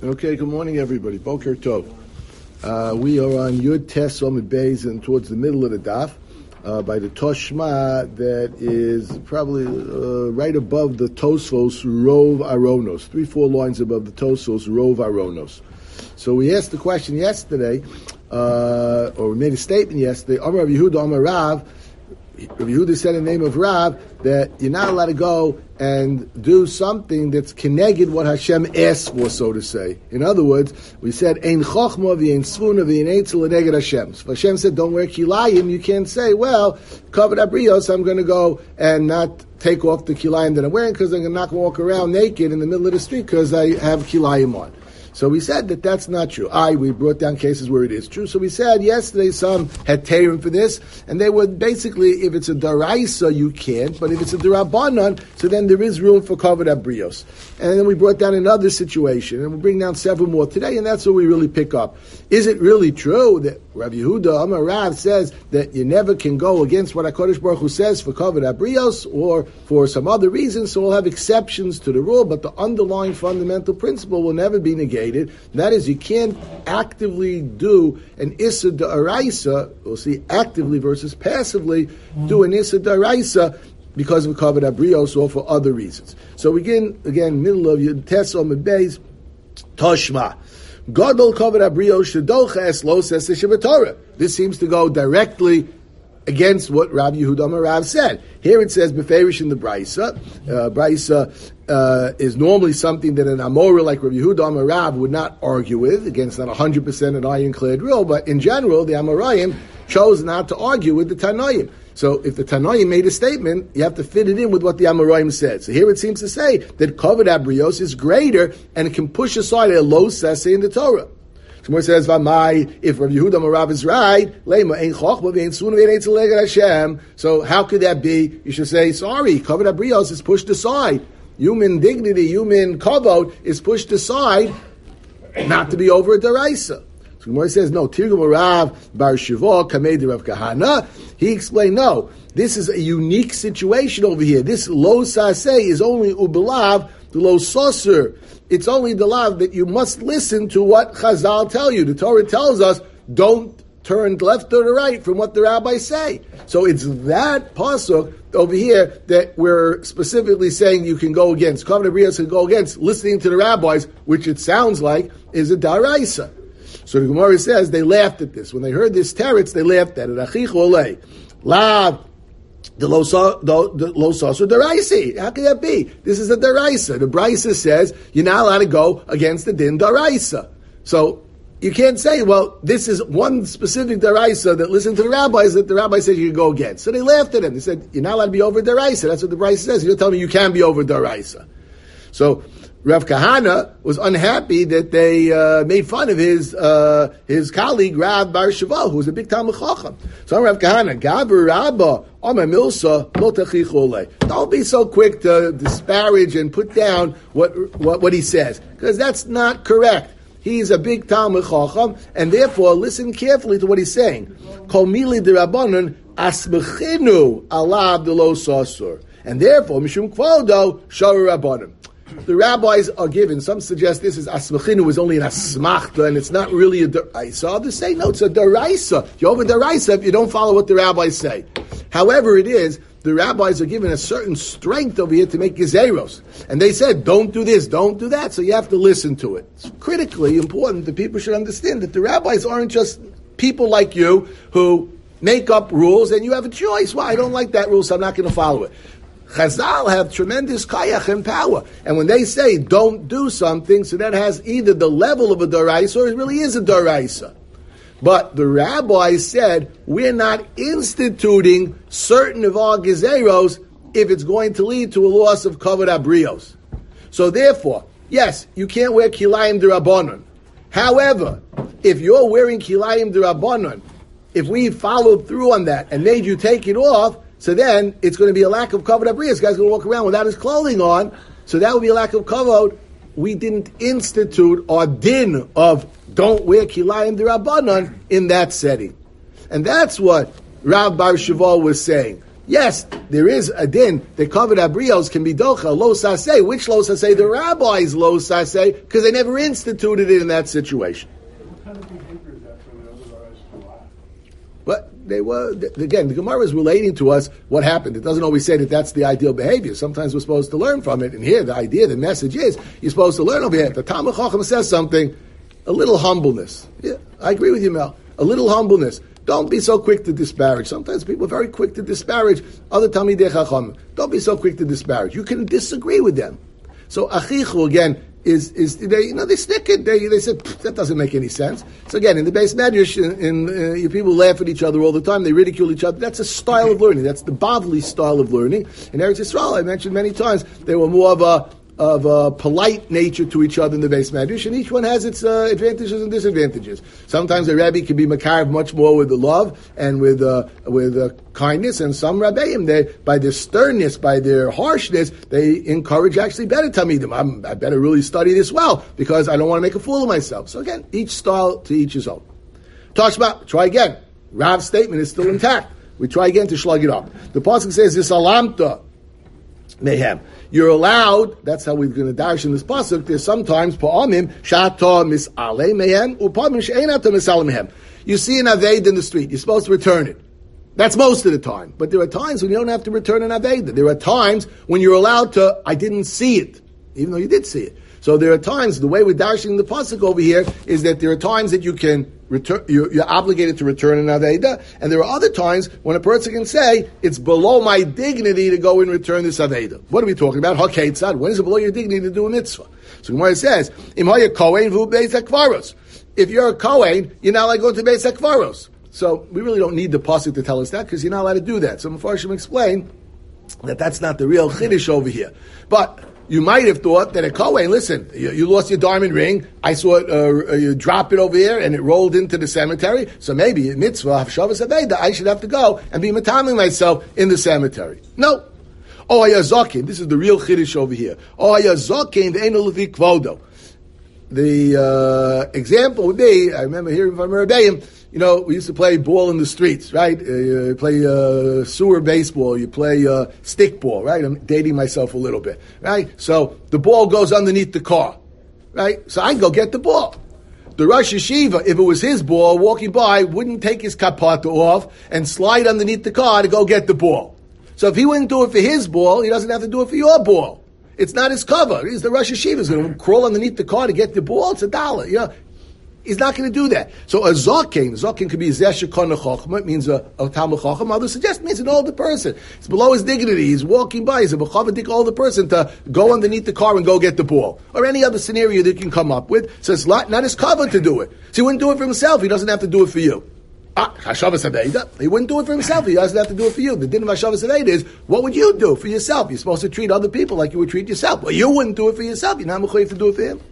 Okay, good morning, everybody. Boker Tov. We are on Yud Tes Omid Beis and towards the middle of the daf by the Toshma that is probably right above the Tosfos Rov Aronos, 3-4 lines above the Tosfos Rov Aronos. So we asked the question yesterday, or we made a statement yesterday. Amar Rav Yehuda Amar Rav. Rav Yehuda said in the name of Rav that you're not allowed to go and do something that's keneged what Hashem asks for, so to say. In other words, we said, Ein chochma v'ein svuna v'ein eitzel leneged Hashem. So if Hashem said, don't wear kilayim, you can't say, well, covered abrios, I'm going to go and not take off the kilayim that I'm wearing because I'm not going to walk around naked in the middle of the street because I have kilayim on. So we said that that's not true. We brought down cases where it is true. So we said yesterday some had teirim for this, and they would basically, if it's a daraisa, you can't, but if it's a darabanan, so then there is room for covered abrios. And then we brought down another situation, and we'll bring down several more today, and that's what we really pick up. Is it really true that Rav Yehuda Amar Rav says that you never can go against what HaKadosh Baruch Hu says for covered abrios or for some other reason, so we'll have exceptions to the rule, but the underlying fundamental principle will never be negated. That is, you can't actively do an Issa D'Araisa, we'll see actively versus passively, do an Issa D'Araisa because of covered abrios or for other reasons. So we begin, again, middle of Yud Tes Omid Beis, Toshma. Gadol covered abrios shedocha es lo says the Torah. This seems to go directly against what Rav Yehuda Amar Rav said. Here it says, Beferish in the Braisa. Braisa is normally something that an Amora like Rav Yehuda Amar Rav would not argue with. Again, it's not 100% an ironclad rule, but in general, the Amoraim chose not to argue with the Tanoim. So if the Tanoim made a statement, you have to fit it in with what the Amoraim said. So here it seems to say that covered abrios is greater and it can push aside a low sase in the Torah. Shmuel says, "V'mai, if Rav Yehuda Amar Rav is right, leima ein chochma v'ein tzuna v'ein eitzel leneged Hashem." So how could that be? You should say, sorry, covered abrios is pushed aside. Human dignity, human kavod is pushed aside, not to be over a deraisa. So Shmuel says, no. Tirgum Rav Bar Shivah Kamei Rav Kahana. He explained, no. This is a unique situation over here. This lo saseh is only ubelav the lo soser. It's only the law that you must listen to what Chazal tell you. The Torah tells us, don't turn left or to right from what the rabbis say. So it's that pasuk over here that we're specifically saying you can go against. Covenant Abrios can go against listening to the rabbis, which it sounds like is a daraisa. So the Gemara says they laughed at this. When they heard this teretz, they laughed at it. Achichu olei. Lav. The lo saucer deraisi. How can that be? This is a deraisa. The Brisa says you're not allowed to go against the din deraisa. So you can't say, well, this is one specific deraisa that listen to the rabbis that the rabbi says you can go against. So they laughed at him. They said you're not allowed to be over deraisa. That's what the Brisa says. You're telling me you can be over deraisa. So Rav Kahana was unhappy that they made fun of his colleague Rav Bar Shivah, who was a big Talmid Chacham. So Rav Kahana, Gaber Rabba, Amar Milsa, Lo Tachichu Olei. Don't be so quick to disparage and put down what he says, because that's not correct. He's a big Talmid Chacham, and therefore listen carefully to what he's saying. Kol mili derabanan asmechinu alav delo sasur, and therefore mishum kvodo shar rabbanim. The rabbis are given, some suggest this is asmachinu is only an asmachta and it's not really a deraisa. Others say, no, it's a deraisa. You're over deraisa if you don't follow what the rabbis say. However it is, the rabbis are given a certain strength over here to make gezeros. And they said, don't do this, don't do that, so you have to listen to it. It's critically important that people should understand that the rabbis aren't just people like you who make up rules and you have a choice. Well, I don't like that rule, so I'm not going to follow it. Chazal have tremendous kayach and power. And when they say don't do something, so that has either the level of a daraisa or it really is a daraisa. But the rabbi said, we're not instituting certain of our gezeros if it's going to lead to a loss of covered abrios. So therefore, yes, you can't wear kilayim d'Rabbanan. However, if you're wearing kilayim d'Rabbanan, if we followed through on that and made you take it off, so then it's going to be a lack of covered abrios. This guy's going to walk around without his clothing on, so that would be a lack of kavod. We didn't institute our din of don't wear kilayim d'Rabbanan in that setting. And that's what Rav Bar Shivah was saying. Yes, there is a din. The covered abrios can be docha, lo saseh. Which lo saseh? The rabbis lo saseh, because they never instituted it in that situation. What kind of behavior is that for the other rabbis to laugh? But they were, again, the Gemara is relating to us what happened. It doesn't always say that that's the ideal behavior. Sometimes we're supposed to learn from it. And here, the idea, the message is, you're supposed to learn over here. If the Talmud Chacham says something, a little humbleness. Yeah, I agree with you, Mel. A little humbleness. Don't be so quick to disparage. Sometimes people are very quick to disparage other Talmidei Chacham. Don't be so quick to disparage. You can disagree with them. So Achichu, again, is they snickered. They said, that doesn't make any sense. So again, in the base medrash, people laugh at each other all the time. They ridicule each other. That's a style of learning. That's the Bavli style of learning. In Eretz Yisrael, I mentioned many times, they were more of a polite nature to each other in the base medrash, and each one has its advantages and disadvantages. Sometimes a rabbi can be makarav much more with the love and with kindness, and some rabbeim, they, by their sternness, by their harshness, they encourage actually better talmidim. I better really study this well because I don't want to make a fool of myself. So again, each style to each his own. Tashma, try again. Rav's statement is still intact. We try again to slug it up. The pasuk says, "Yisalamta mehem." You're allowed, that's how we're going to darshan this pasuk, there's sometimes, pa'amim, shata mis'ale mehem, upa'amim she'enata mis'ale mehem. You see an aved in the street, you're supposed to return it. That's most of the time. But there are times when you don't have to return an aved. There are times when you're allowed to, I didn't see it, even though you did see it. So there are times, the way we're darshing the pasuk over here is that there are times that you can return, you're obligated to return an aveda, and there are other times when a person can say, it's below my dignity to go and return this aveda. What are we talking about? Hakeitzad. When is it below your dignity to do a mitzvah? So Gemara says, Im haya kohen v'hu beis hakvaros. If you're a kohen, you're not allowed to go to beis hakvaros. So we really don't need the pasuk to tell us that, because you're not allowed to do that. So Mefarshim explain that that's not the real chiddush over here. But you might have thought that a Kohen, listen, you lost your diamond ring, I saw it, you drop it over here, and it rolled into the cemetery, so maybe, mitzvah, Havshavas Aveda, I should have to go and be mataming myself in the cemetery. No. Oh, ayazakin, this is the real chiddush over here. Oh, ayazakin, the eno levi kvodo. The example would be, I remember hearing from Rebbeim, we used to play ball in the streets, right? You play sewer baseball, you play stickball, right? I'm dating myself a little bit, right? So the ball goes underneath the car, right? So I can go get the ball. The Rosh Yeshiva, if it was his ball, walking by, wouldn't take his kapata off and slide underneath the car to go get the ball. So if he wouldn't do it for his ball, he doesn't have to do it for your ball. It's not his cover. He's the Rosh Yeshiva. He's going to crawl underneath the car to get the ball. It's $1. He's not going to do that. So a zokin could be zeh shekana chachma. It means a talmid chacham. Others suggest it means an older person. It's below his dignity. He's walking by. He's a b'chavadik older person to go underneath the car and go get the ball. Or any other scenario that you can come up with. So it's not his cover to do it. So he wouldn't do it for himself. He doesn't have to do it for you. Hashavas Aveda. He wouldn't do it for himself. He doesn't have to do it for you. The din of Hashavas Aveda is, what would you do for yourself? You're supposed to treat other people like you would treat yourself. Well, you wouldn't do it for yourself. You're not mechuyev to do it for him.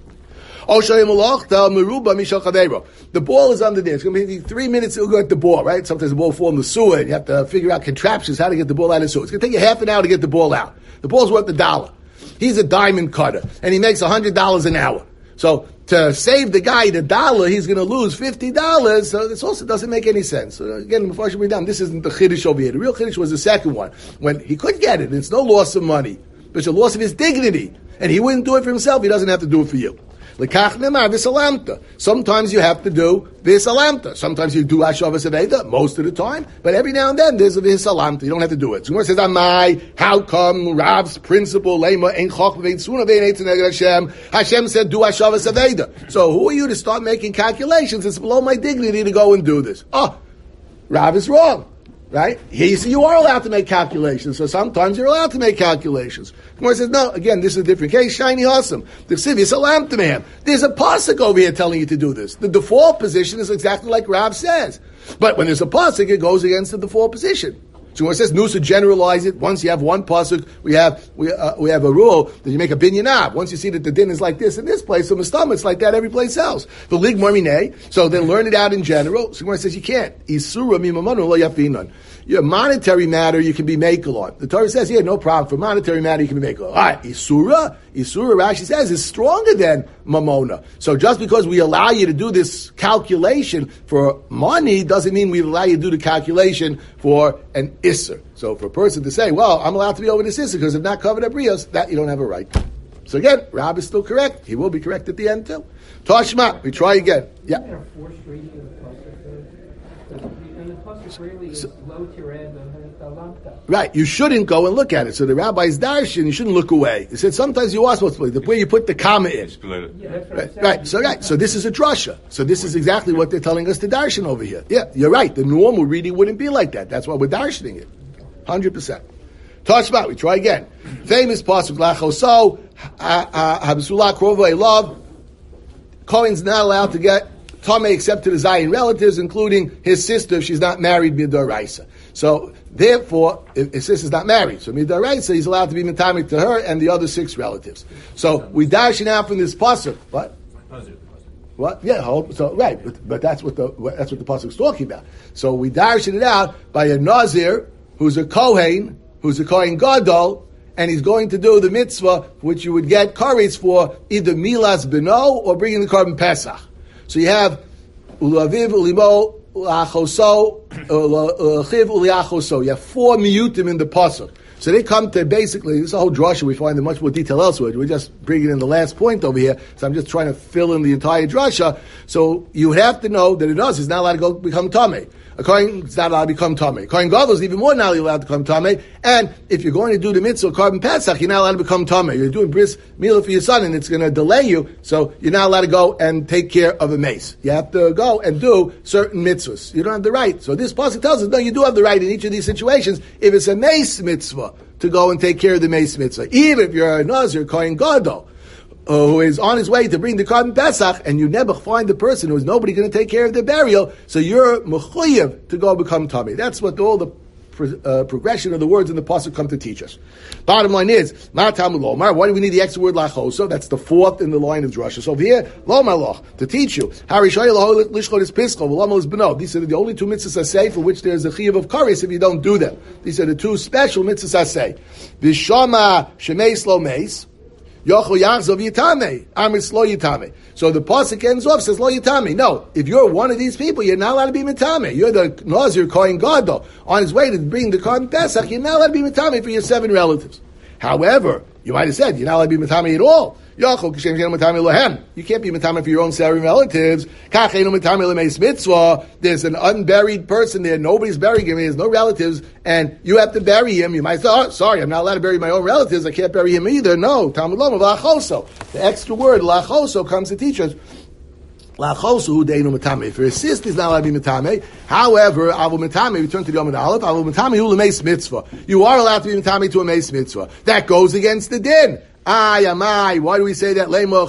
The ball is under there. It's going to be 3 minutes to go at the ball, right? Sometimes the ball falls in the sewer, and you have to figure out contraptions how to get the ball out of the sewer. It's going to take you half an hour to get the ball out. The ball's worth $1. He's a diamond cutter, and he makes $100 an hour. So to save the guy the $1, he's going to lose $50. So this also doesn't make any sense. So again, before I should be done, this isn't the chiddush over here. The real chiddush was the second one, when he could get it. It's no loss of money, but it's a loss of his dignity, and he wouldn't do it for himself. He doesn't have to do it for you. Sometimes you have to do visalamta. Sometimes you do Hashavas Aveda, most of the time, but every now and then there's a visalamta. You don't have to do it. So Gemara says, Amai, how come Rav's principle, Lema, Ein Chok, Vein Suna, Vein Eitzin, Hashem? Hashem said, do Hashavas Aveda. So who are you to start making calculations? It's below my dignity to go and do this. Rav is wrong. Right? You are allowed to make calculations, so sometimes you're allowed to make calculations. Gemara says, no, again, this is a different case. Shiny awesome. There's a pasuk over here telling you to do this. The default position is exactly like Rav says. But when there's a pasuk, it goes against the default position. So when it says Nusa, generalize it. Once you have one pasuk, we have a rule that you make a binyanab. Once you see that the din is like this in this place, so mistama, it's like that every place else. The lig marmine, so then learn it out in general. So when it says you can't. Isura mimamanu lo yafinan. Your monetary matter you can be makel on. The Torah says, no problem. For monetary matter you can be makel on. All right, Isura, Rashi says, is stronger than Mamona. So just because we allow you to do this calculation for money doesn't mean we allow you to do the calculation for an Isser. So for a person to say, well, I'm allowed to be over this Isser because if not covered at Brios, that you don't have a right. So again, Rab is still correct. He will be correct at the end too. Toshma, we try again. Yeah. Isn't there a forced reading of the pasuk? And the pasuk really is low tired on lamta. Right, you shouldn't go and look at it. So the rabbi's darshan, you shouldn't look away. He said sometimes you are supposed to look, where you put the comma in. Yeah, Right. So this is a drasha. So this is exactly what they're telling us to darshan over here. Yeah, you're right. The normal reading wouldn't be like that. That's why we're darshaning it. 100%. Toshma, we try again. Famous pasuk lachoso habsula krova love. Cohen's not allowed to get Tomei except to the Zayin relatives, including his sister if she's not married midoraisa. So therefore, if his sister's not married, so midoraisa, he's allowed to be mitamic to her and the other 6 relatives. So we dashing out from this pasuk. What? What? Yeah. So right, but that's what the pasuk's talking about. So we dashing it out by a nazir who's a kohen gadol. And he's going to do the mitzvah, which you would get kares for either milas beno or bringing the carbon pesach. So you have ulaviv ulimo ulachoso ulachiv uliachoso. You have 4 miyutim in the pasuk. So they come to basically, this is a whole drasha, we find in much more detail elsewhere. We're just bringing in the last point over here, so I'm just trying to fill in the entire drasha. So you have to know that is not allowed to go become tamei. A kohen is not allowed to become tamei. Kohen gadol is even more not allowed to become tamei. And if you're going to do the mitzvah carbon pesach, you're not allowed to become tamei. You're doing bris milah for your son, and it's going to delay you, so you're not allowed to go and take care of a mace. You have to go and do certain mitzvahs. You don't have the right. So this pasuk tells us, no, you do have the right in each of these situations. If it's a mace mitzvah, to go and take care of the mace mitzvah, even if you're a nazir kohen gadol, who is on his way to bring the carbon pesach, and you never find the person who is nobody going to take care of their burial, so you're mechuyev to go become tamei. That's what all the progression of the words in the pasuk come to teach us. Bottom line is, why do we need the extra word lachoso? That's the 4th in the line of drasha. So over here, lo maloch, to teach you. These are the only 2 mitzvahs I say for which there's a chiyuv of kares if you don't do them. These are the 2 special mitzvahs I say. Vishama shemeis lo meis. Yochel Yachzov Yitame, Amris Lo Yitame. So the pasuk ends off, says Lo Yitame. No, if you're one of these people, you're not allowed to be Mitame. You're the Nazir Kohen Gadol. On his way to bring the Carbon Pesach, you're not allowed to be Mitame for your 7 relatives. However, you might have said, you're not allowed to be Mitame at all. You can't be Mitame for your own 7 relatives. There's an unburied person there, nobody's burying him, he has no relatives, and you have to bury him. You might say, oh, sorry, I'm not allowed to bury my own relatives, I can't bury him either. No, the extra word, lachoso, comes to teach us. If your sister is not allowed to be mitame, however, avu mitame, we turn to the Yom Aleph, avu mitame hu lemeis mitzvah. You are allowed to be mitame to a meis mitzvah. That goes against the din. Why do we say that?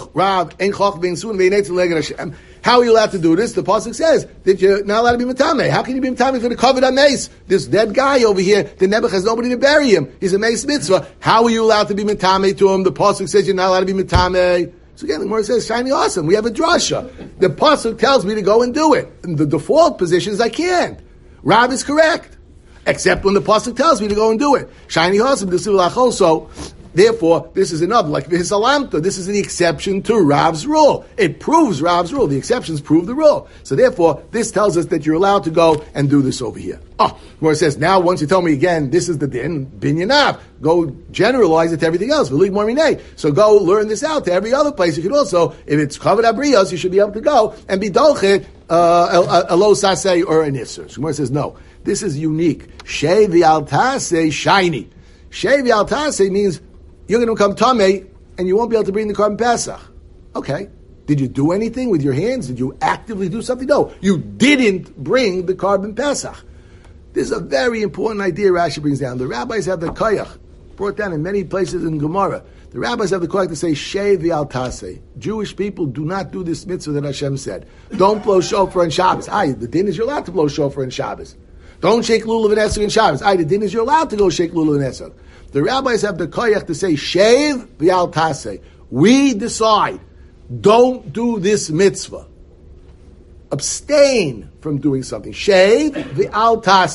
How are you allowed to do this? The pasuk says that you're not allowed to be mitame. How can you be mitame for the covered on mace? This dead guy over here, the Nebuch has nobody to bury him. He's a mace mitzvah. How are you allowed to be mitame to him? The pasuk says you're not allowed to be mitame. So again, the Gemara says, shiny awesome. We have a drasha. The pasuk tells me to go and do it. And the default position is I can't. Rav is correct. Except when the pasuk tells me to go and do it. Shiny awesome. This is also. Therefore, this is another, like the Hisalamta, this is the exception to Rav's rule. It proves Rav's rule. The exceptions prove the rule. So therefore, this tells us that you're allowed to go and do this over here. Where it says, now once you tell me again, this is the din, binyanav, go generalize it to everything else. So go learn this out to every other place. You can also, if it's covered abriyos, you should be able to go and be dolchet, a lo saseh or an isser. So Gemara says, no, this is unique. Shei v'altase shiny. Shei v'altase means you're going to become tamei, and you won't be able to bring the carbon pesach. Okay. Did you do anything with your hands? Did you actively do something? No. You didn't bring the carbon pesach. This is a very important idea Rashi brings down. The rabbis have the koyach, brought down in many places in Gemara. The rabbis have the koyach to say, Shei v'altase. Jewish people do not do this mitzvah that Hashem said. Don't blow shofar on Shabbos. The din is you're allowed to blow shofar on Shabbos. Don't shake lulav and esrog on Shabbos. The din is you're allowed to go shake lulav and esrog. The rabbis have the koyach to say, Shev v'altase. We decide, don't do this mitzvah. Abstain from doing something. Shev v'altase.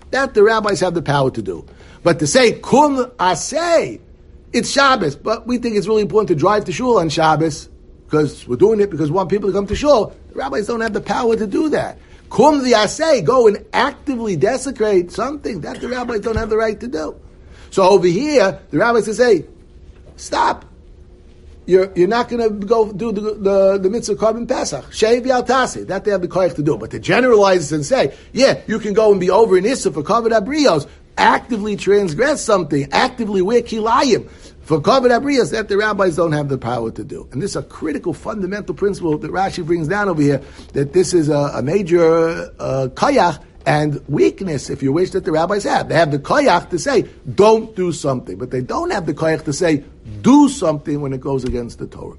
that the rabbis have the power to do. But to say, kum asay, it's Shabbos, but we think it's really important to drive to shul on Shabbos, because we're doing it because we want people to come to shul. The rabbis don't have the power to do that. Kum the asay, go and actively desecrate something that the rabbis don't have the right to do. So over here, the rabbis say, stop. You're not going to go do the mitzvah carbon Pesach. Sheiv Yaltasi. That they have the koyach to do. But to generalize and say, yeah, you can go and be over in Issa for Kavod Abrios, actively transgress something, actively wear kilayim for Kavod Abrios, that the rabbis don't have the power to do. And this is a critical, fundamental principle that Rashi brings down over here, that this is a major koyach and weakness, if you wish, that the rabbis have. They have the koyach to say, don't do something. But they don't have the koyach to say, do something when it goes against the Torah.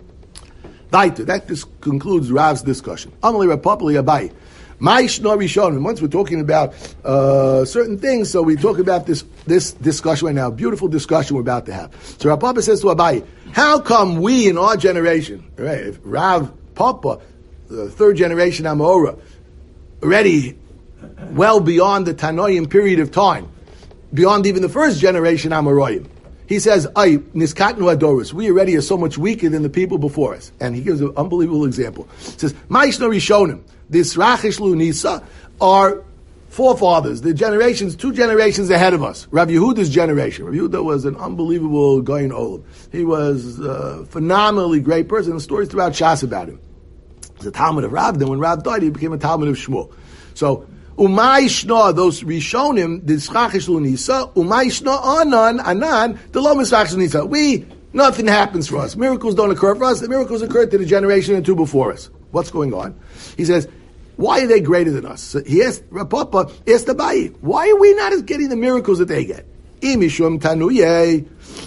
Weiter. That concludes Rav's discussion. Amalei Rapopoli Abai. Ma'ishno Rishonim. Once we're talking about certain things, so we talk about this discussion right now. Beautiful discussion we're about to have. So Rav Papa says to Abai, how come we in our generation, right, if Rav Papa, the third generation Amorah, already well beyond the Tanoim period of time, beyond even the first generation Amoraim, he says, "Ay niskatnu adorus." We already are so much weaker than the people before us, and he gives an unbelievable example. He says, "Ma'ishno rishonim." This Rachish Lunisa are forefathers, the generations, 2 generations ahead of us. Rav Yehuda's generation. Rav Yehuda was an unbelievable guy in Olam. He was a phenomenally great person. The stories throughout Shas about him. He was a Talmud of Rav. Then when Rav died, he became a Talmud of Shmuel. So, Umayishna, those Rishonim, the Rachish Lunisa, Umayishna Anan, the Lo Misrachish Lunisa. Nothing happens for us. Miracles don't occur for us. The miracles occurred to the generation or 2 before us. What's going on? He says, why are they greater than us? So he asked, Rav Papa asked Abaye, why are we not getting the miracles that they get? Imishum tanuye.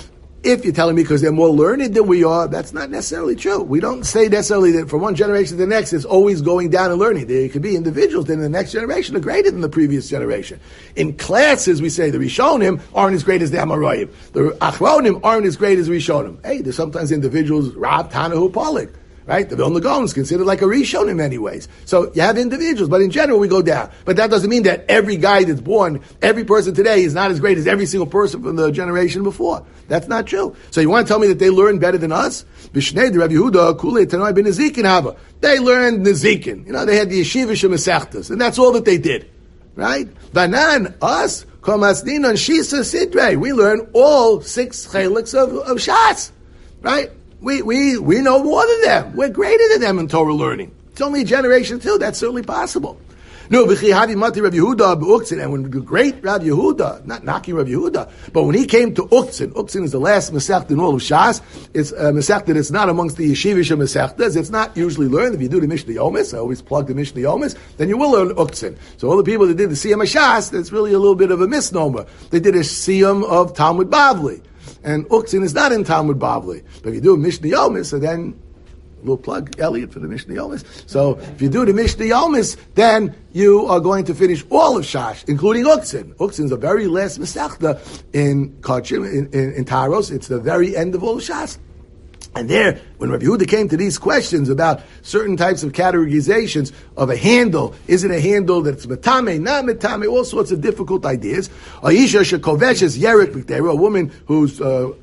If you're telling me because they're more learned than we are, that's not necessarily true. We don't say necessarily that from one generation to the next, it's always going down and learning. There could be individuals that in the next generation are greater than the previous generation. In classes, we say the Rishonim aren't as great as the Amoraim. The Achronim aren't as great as Rishonim. Hey, there's sometimes individuals, Rav Tanahu Polik. Right? The Vilna Gaon is considered like a Rishon in many ways. So you have individuals, but in general we go down. But that doesn't mean that every guy that's born, every person today is not as great as every single person from the generation before. That's not true. So you want to tell me that they learn better than us? B'shnei de Rav Yehuda, Kulei Tanoi ben Nezikin Hava. They learned Nezikin. They had the Yeshiva Shemesechtas, and that's all that they did. Right? Banan, us, Komasnin on Shisa Sidrei. We learn all 6 cheliks of Shas. Right? We know more than them. We're greater than them in Torah learning. It's only a generation 2. That's certainly possible. No, V'chi Havi Mati Rav Yehuda b'Uktzin, and when the great Rav Yehuda, not knocking Rav Yehuda, but when he came to Uktzin is the last Masechta in all of Shas. It's a Masechta that's not amongst the Yeshivish Masechtas. It's not usually learned. If you do the Mishnah Yomis, I always plug the Mishnah Yomis, then you will learn Uktzin. So all the people that did the Siyam Shas, that's really a little bit of a misnomer. They did a Siyam of Talmud Bavli. And Uktzin is not in Talmud Bavli. But if you do Mishnah Yomis, so then, a little plug, Elliot, for the Mishnah Yomis. So if you do the Mishnah Yomis, then you are going to finish all of Shash, including Uktzin. Uktzin is the very last Masechta in Kachim, in Taros. It's the very end of all of Shash. And there, when Rav Yehuda came to these questions about certain types of categorizations of a handle, is it a handle that's metame, not metame, all sorts of difficult ideas. Aisha shekoveshes yerik b'ktera, a woman who's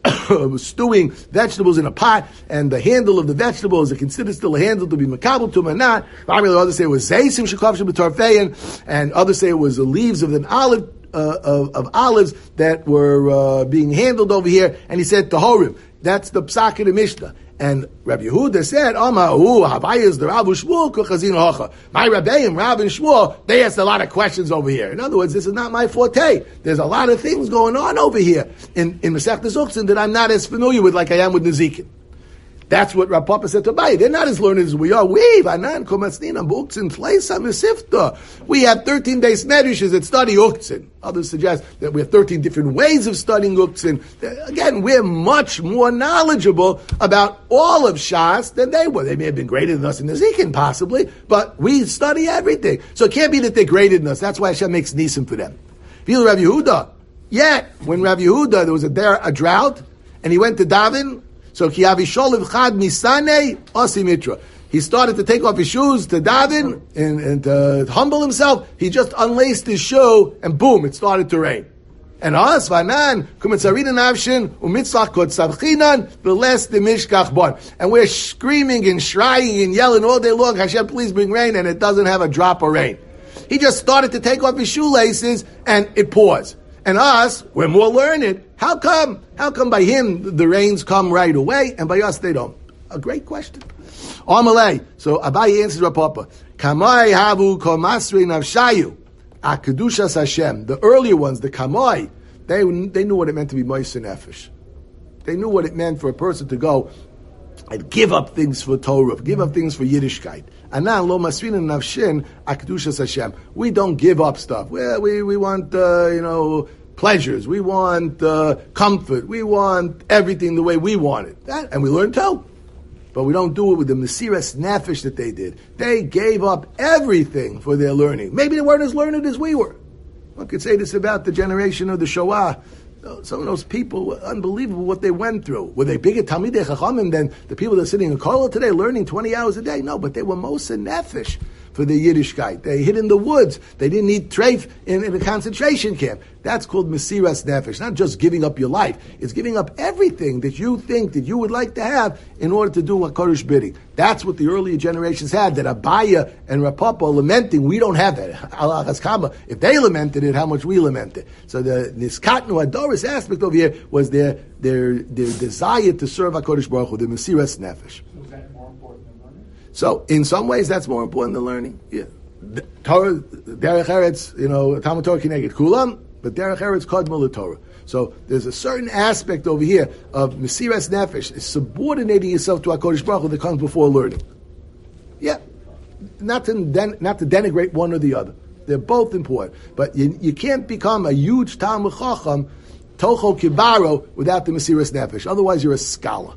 stewing vegetables in a pot, and the handle of the vegetable is considered still a handle to be makabel to or not. Others say it was zeisim shekoveshes b'tarfein, and others say it was the leaves of an olive. Of olives that were being handled over here, and he said Tahorim. That's the psak in the Mishnah. And Rabbi Yehuda said, Havayas the Rav Shmuel kuchazin hocha. My Rabbeim, Rav and Shmuel, they asked a lot of questions over here. In other words, this is not my forte. There's a lot of things going on over here in Masechtas Uktzin that I'm not as familiar with like I am with Nezikin. That's what Rav Papa said to Abaye. They're not as learned as we are. We have 13 base medrashes that study Uktzin. Others suggest that we have 13 different ways of studying Uktzin. Again, we're much more knowledgeable about all of Shas than they were. They may have been greater than us in Nezikin, possibly, but we study everything. So it can't be that they're greater than us. That's why Hashem makes nisim for them. Feel Rav Yehuda. Yet, when Rav Yehuda, there was a drought, and he went to Davin, so Kiyavi Sholiv Chad Misane Osimitra. he started to take off his shoes to daven and to humble himself. He just unlaced his shoe, and boom, it started to rain. And us, vanan, kumitzarina navshin, umitzlach kot savchinan, v'les de mishkach bon. And we're screaming and shrying and yelling all day long, Hashem, please bring rain, and it doesn't have a drop of rain. He just started to take off his shoelaces, and it pours. And us, we're more learned. How come? How come by him the rains come right away, and by us they don't? A great question. Amalei. So Abaye answers Rav Papa. Kamai havu komasri navshayu. Akadushas Hashem. The earlier ones, the Kamai, they knew what it meant to be Moisei Nefesh. They knew what it meant for a person to go and give up things for Torah, give up things for Yiddishkeit. Anan lo masrin nafshin akadushas Hashem. We don't give up stuff. We want pleasures. We want comfort. We want everything the way we want it. And we learn too. But we don't do it with the Mesiras Nefesh that they did. They gave up everything for their learning. Maybe they weren't as learned as we were. One could say this about the generation of the Shoah. Some of those people, unbelievable what they went through. Were they bigger Talmidei Chachamim than the people that are sitting in Kollel today, learning 20 hours a day? No, but they were Moisei Nefesh for the Yiddishkeit. They hid in the woods. They didn't eat treif in a concentration camp. That's called Mesiras Nefesh. Not just giving up your life. It's giving up everything that you think that you would like to have in order to do HaKadosh bidding. That's what the earlier generations had, that Abaya and Rav Papa lamenting. We don't have that. Allah Haskama. If they lamented it, how much we lament it. So the Niskatnu Adoris aspect over here was their desire to serve HaKadosh Baruch Hu, the Mesiras Nefesh. Was that more important than learning? So, in some ways, that's more important than learning. Yeah. Torah, Derech Eretz, Talmud Torah Kineged Kulam, but Derech Eretz Kodma LeTorah. So, there's a certain aspect over here of Mesiras Nefesh, subordinating yourself to HaKadosh Baruch Hu that comes before learning. Yeah. Not to denigrate one or the other. They're both important. But you can't become a huge Talmud Chacham, Tocho Kibaro, without the Mesiras Nefesh. Otherwise, you're a scholar.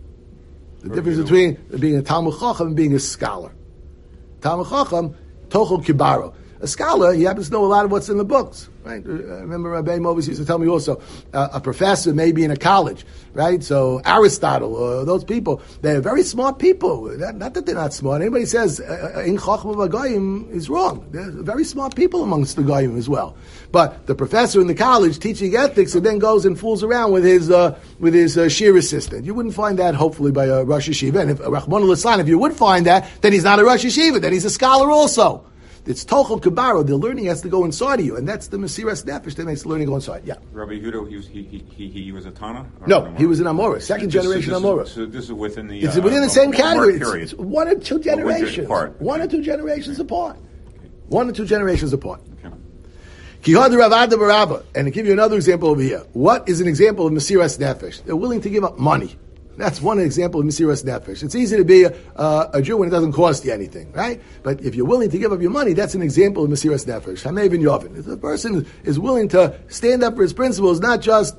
The difference between being a Talmud Chacham and being a scholar. Talmud Chacham, Tochel Kibaro. A scholar, he happens to know a lot of what's in the books, right? I remember Rabbi Movis used to tell me also, a professor maybe in a college, right? So Aristotle, those people, they're very smart people. Not that they're not smart. Anybody says in Chachma V'Goyim is wrong. They're very smart people amongst the Goyim as well. But the professor in the college teaching ethics and then goes and fools around with his shir assistant. You wouldn't find that hopefully by a Rosh Yeshiva. And if Rahman al-Islam, if you would find that, then he's not a Rosh Yeshiva, then he's a scholar also. It's Tochel Kabaro. The learning has to go inside of you, and that's the Mesiras Nefesh that makes the learning go inside. Yeah. Rabbi Yehuda, he was a Tana? No, he was an Amora, second generation Amora. So this is within the... It's within the same category. It's one or two generations. One or two generations apart. 1 or 2 generations apart. Okay. Kihad Rav Ada Barabba, and to give you another example over here. What is an example of Mesiras Nefesh? They're willing to give up money. That's one example of Mesiras Nefesh. It's easy to be a Jew when it doesn't cost you anything, right? But if you're willing to give up your money, that's an example of Mesiras Nefesh. Hamei ben Yovin. If the person is willing to stand up for his principles, not just,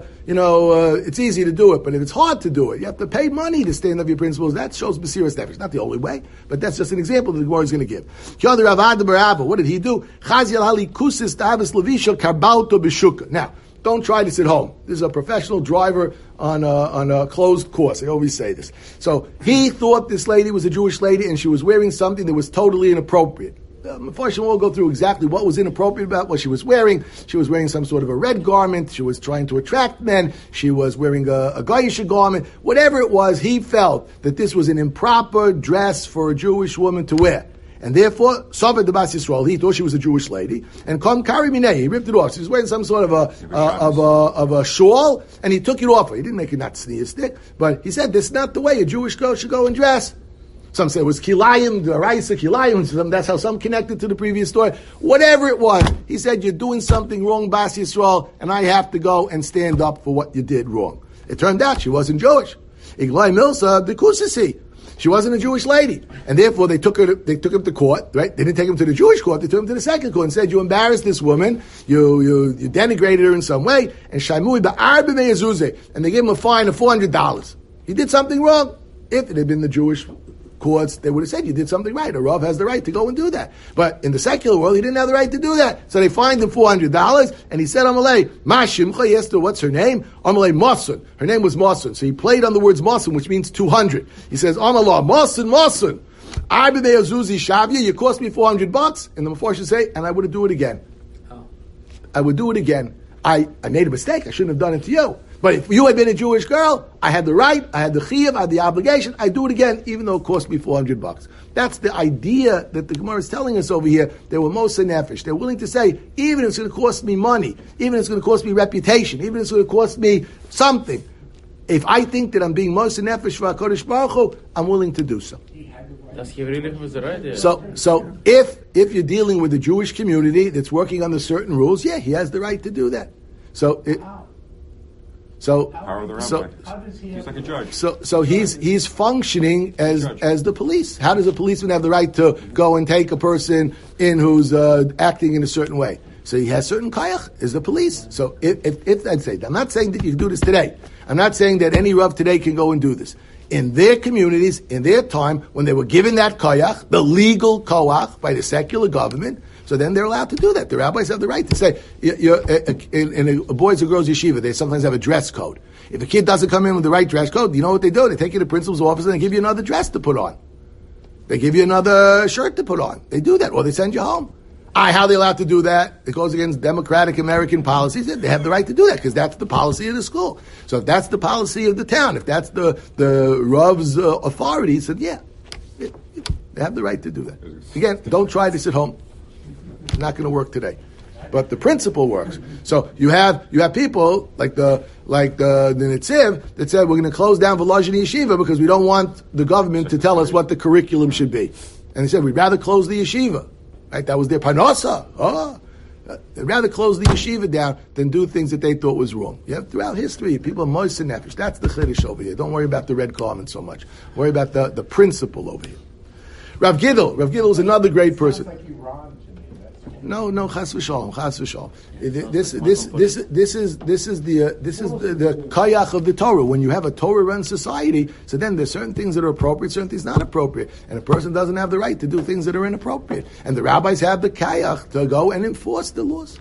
it's easy to do it, but if it's hard to do it, you have to pay money to stand up for your principles. That shows Mesiras Nefesh. Not the only way, but that's just an example that the Gemara is going to give. What did he do? Now, don't try this at home. This is a professional driver on a closed course. I always say this. So he thought this lady was a Jewish lady and she was wearing something that was totally inappropriate. Unfortunately, we'll go through exactly what was inappropriate about what she was wearing. She was wearing some sort of a red garment. She was trying to attract men. She was wearing a Goyish garment. Whatever it was, he felt that this was an improper dress for a Jewish woman to wear. And therefore, Savad the Bas Yisrael, he thought she was a Jewish lady, and Kom Kari Minei, he ripped it off. She was wearing some sort of a shawl, and he took it off her. He didn't make it not sneeristic, but he said, this is not the way a Jewish girl should go and dress. Some say it was Kilayim, the Raisa Kilayim, that's how some connected to the previous story. Whatever it was, he said, you're doing something wrong, Bas Yisrael, and I have to go and stand up for what you did wrong. It turned out she wasn't Jewish. Iglai Milsa, the Kusisi. She wasn't a Jewish lady. And therefore they took him to court, right? They didn't take him to the Jewish court, they took him to the second court and said, you embarrassed this woman, you denigrated her in some way, and Shaimui ba'arbe me'ezuzeh, and they gave him a fine of $400. He did something wrong. If it had been the Jewish courts, they would have said, you did something right. A Rav has the right to go and do that. But in the secular world, he didn't have the right to do that. So they fined him $400, and he said, Amalei, Mashimcha, he asked her, what's her name? Amalei Mosun. Her name was Mosun. So he played on the words Mosun, which means 200. He says, Amalah, Mosun, Mosun. I be there, Zuzi Shavya, you cost me $400, and the Mephosh should say, and I would do it again. I would do it again. I made a mistake. I shouldn't have done it to you. But if you had been a Jewish girl, I had the right, I had the chiyuv, I had the obligation, I'd do it again, even though it cost me $400. That's the idea that the Gemara is telling us over here. They were Moshe Nefesh. They're willing to say, even if it's going to cost me money, even if it's going to cost me reputation, even if it's going to cost me something, if I think that I'm being Moshe Nefesh for HaKadosh Baruch Hu, I'm willing to do so. So if you're dealing with a Jewish community that's working under certain rules, yeah, he has the right to do that. Power of the rabbi. He's like a judge. So he's functioning as the police. How does a policeman have the right to go and take a person in who's acting in a certain way? So he has certain kayach as the police. So if I'd say, I'm not saying that you can do this today. I'm not saying that any Rav today can go and do this. In their communities, in their time, when they were given that kayach, the legal koach by the secular government, so then they're allowed to do that. The rabbis have the right to say, in a boys or girls yeshiva, they sometimes have a dress code. If a kid doesn't come in with the right dress code, you know what they do? They take you to the principal's office and they give you another dress to put on. They give you another shirt to put on. They do that, or they send you home. How are they allowed to do that? It goes against democratic American policies. They have the right to do that because that's the policy of the school. So if that's the policy of the town, if that's the Rav's authority, said they have the right to do that. Again, don't try this at home. It's not going to work today, but the principle works. So you have people like the Nitziv that said we're going to close down Volozhin Yeshiva because we don't want the government to tell us what the curriculum should be, and they said we'd rather close the yeshiva. Right, that was their parnasa. They'd rather close the yeshiva down than do things that they thought was wrong. Yeah, throughout history, people are moist and nefesh. That's the chiddush over here. Don't worry about the red garment so much. Worry about the principle over here. Rav Gidl is another great person. Sounds like Iran to me. No, chas v'shalom. This is the kayach of the Torah. When you have a Torah-run society, so then there's certain things that are appropriate, certain things not appropriate, and a person doesn't have the right to do things that are inappropriate. And the rabbis have the kayach to go and enforce the laws.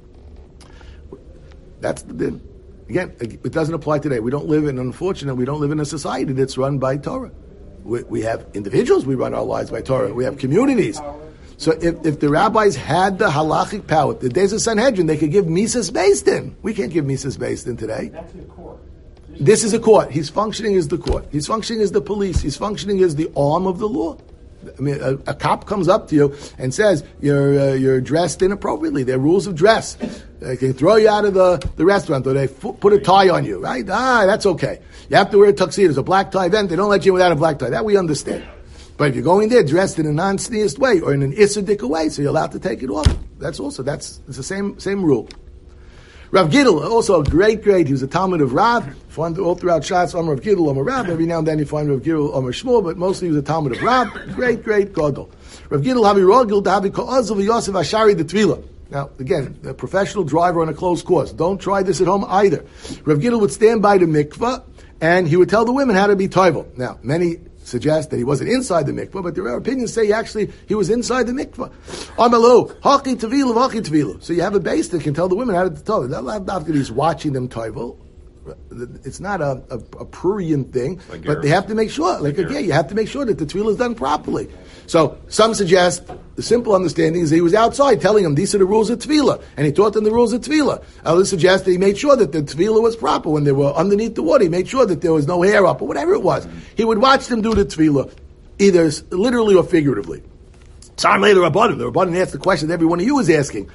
That's the din. Again, it doesn't apply today. We don't live in a society that's run by Torah. We have individuals, we run our lives by Torah. We have communities. So if the rabbis had the halachic power, the days of Sanhedrin, they could give Mises Beis Din. We can't give Mises Beis Din today. That's a court. This is a court. He's functioning as the court. He's functioning as the police. He's functioning as the arm of the law. I mean, a cop comes up to you and says, you're dressed inappropriately. There are rules of dress. They can throw you out of the restaurant, or they put a tie on you, right? That's okay. You have to wear a tuxedo. It's a black tie event. They don't let you in without a black tie. That we understand. But if you're going there dressed in a non-sneezed way or in an Issadic way, so you're allowed to take it off. It's the same rule. Rav Gidl, also a great, he was a Talmud of Rav. Find all throughout Shas, Amar Rav Gidl, Amar Rav. Every now and then you find Rav Gidl, Amar Shmuel, but mostly he was a Talmud of Rav. Great Gadol. Rav Gidl, Havi Rogil, Havi Ko'azov, Yosef Ashari, the Tvila. Now, again, a professional driver on a closed course. Don't try this at home either. Rav Gidl would stand by the mikvah, and he would tell the women how to be toivel. Now, many suggest that he wasn't inside the mikvah, but there are opinions say he was inside the mikvah. Amalu, haki tevilu. So you have a base that can tell the women how to toivel. Not after he's watching them toivel. It's not a prurient thing, but they have to make sure. You have to make sure that the tevilah is done properly. So some suggest the simple understanding is he was outside telling them these are the rules of tevilah, and he taught them the rules of tevilah. Others suggest that he made sure that the tevilah was proper when they were underneath the water. He made sure that there was no hair up or whatever it was. He would watch them do the tevilah, either literally or figuratively. Time later, the Rabbanim asked the question that every one of you is asking.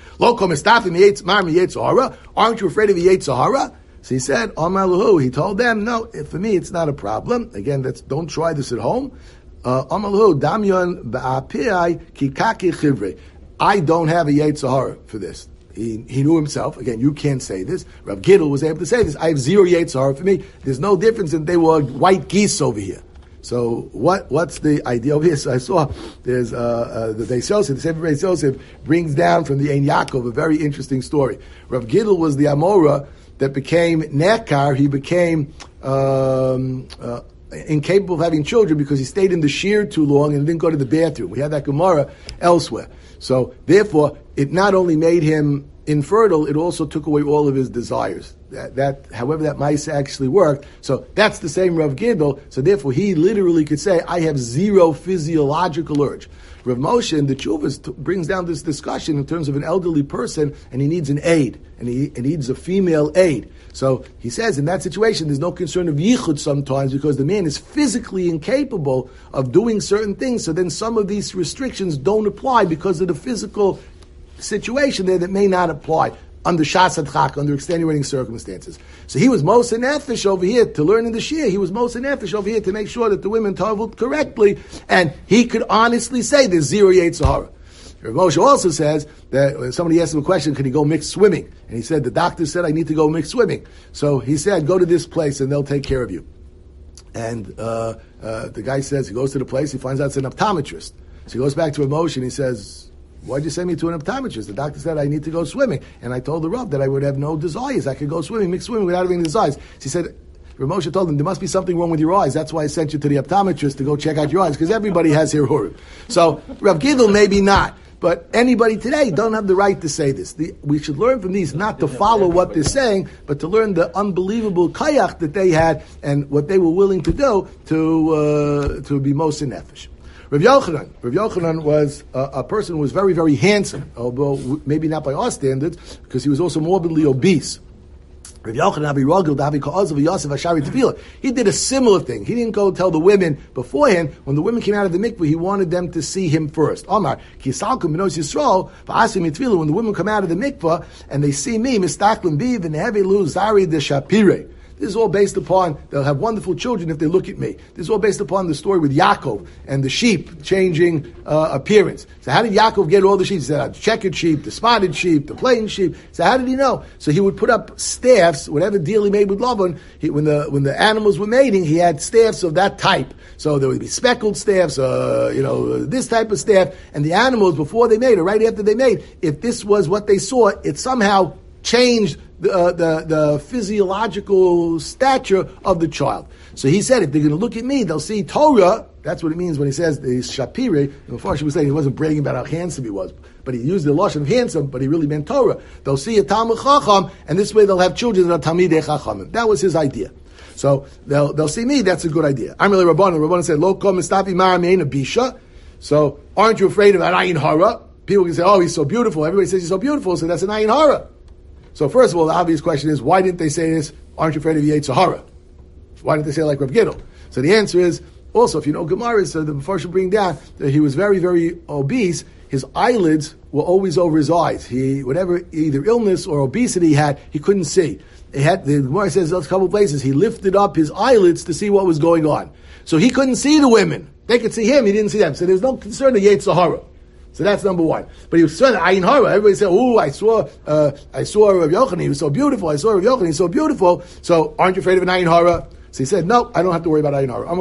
Aren't you afraid of the Yetzer Hara? So he said, Amaluhu. He told them, no, for me it's not a problem. Again, don't try this at home. Amaluhu, Damyon ba'apiai kikaki chivre. I don't have a Yetzer Hara for this. He knew himself. Again, you can't say this. Rav Gidl was able to say this. I have zero Yetzer Hara for me. There's no difference if they were white geese over here. So what's the idea of this? I saw there's the Beis Yosef, the Sefer Beis Yosef brings down from the Ein Yaakov a very interesting story. Rav Gidl was the Amora that became Nekar. He became incapable of having children because he stayed in the shir too long and didn't go to the bathroom. We have that Gemara elsewhere. So therefore, it not only made him infertile, it also took away all of his desires. However that mice actually worked. So that's the same Rav Gidl. So therefore, he literally could say, I have zero physiological urge. Rav Moshe in the Tshuvas brings down this discussion in terms of an elderly person, and he needs an aid, and he needs a female aid. So he says in that situation, there's no concern of yichud sometimes because the man is physically incapable of doing certain things. So then some of these restrictions don't apply because of the physical situation there that may not apply under shas, under extenuating circumstances. So he was most nefesh over here to learn in the Shia. He was most nefesh over here to make sure that the women tavled correctly, and he could honestly say there's zero Yetzer Hara. Rav Moshe also says that when somebody asked him a question, could he go mixed swimming? And he said, the doctor said, I need to go mixed swimming. So he said, go to this place and they'll take care of you. And the guy says, he goes to the place, he finds out it's an optometrist. So he goes back to Rav Moshe and he says, why'd you send me to an optometrist? The doctor said I need to go swimming. And I told the Rav that I would have no desires. I could go swimming, mixed swimming without having desires. So he said, Rav Moshe told him, there must be something wrong with your eyes. That's why I sent you to the optometrist to go check out your eyes, because everybody has Hirhurim. So Rav Gidl maybe not. But anybody today don't have the right to say this. We should learn from these not to follow what they're saying, but to learn the unbelievable kayach that they had and what they were willing to do to be most nefesh. Rav Yochanan was a person who was very, very handsome, although maybe not by our standards, because he was also morbidly obese. Rav Yochanan, he did a similar thing. He didn't go tell the women beforehand. When the women came out of the mikveh, he wanted them to see him first. Omar, when the women come out of the mikveh and they see me, mistaklim biv and hevelu zari de shapire. This is all based upon, they'll have wonderful children if they look at me. This is all based upon the story with Yaakov and the sheep changing appearance. So how did Yaakov get all the sheep? He said, the checkered sheep, the spotted sheep, the plain sheep. So how did he know? So he would put up staffs, whatever deal he made with Lavan, when the animals were mating, he had staffs of that type. So there would be speckled staffs, this type of staff, and the animals, before they made or right after they made, if this was what they saw, it somehow changed the physiological stature of the child. So he said, if they're going to look at me, they'll see Torah. That's what it means when he says the Shapire. And before she was saying he wasn't bragging about how handsome he was, but he used the lashon of handsome, but he really meant Torah. They'll see a Talmud Chacham, and this way they'll have children that are Talmidei Chachamim. That was his idea. So they'll see me. That's a good idea. Amrei Rabbanan said, Lo kol mistafi ma'amein abisha. So aren't you afraid of an ayin hara? People can say, oh, he's so beautiful. Everybody says he's so beautiful, so that's an ayin hara. So first of all, the obvious question is, why didn't they say this? Aren't you afraid of Yetzer Hara? Why didn't they say like Rav Gidl? So the answer is, also, if you know Gemara, so the Mepharshim bring down that he was very, very obese. His eyelids were always over his eyes. Whatever either illness or obesity he had, he couldn't see. The Gemara says in a couple of places, he lifted up his eyelids to see what was going on. So he couldn't see the women. They could see him, he didn't see them. So there's no concern of Yetzer Hara. So that's number one. But he was saying ayin hara. Everybody said, "Oh, I saw Rav Yochanan. He was so beautiful. I saw Rav Yochanan. He's so beautiful. So aren't you afraid of an ayin hara?" So he said, "No, I don't have to worry about ayin hara.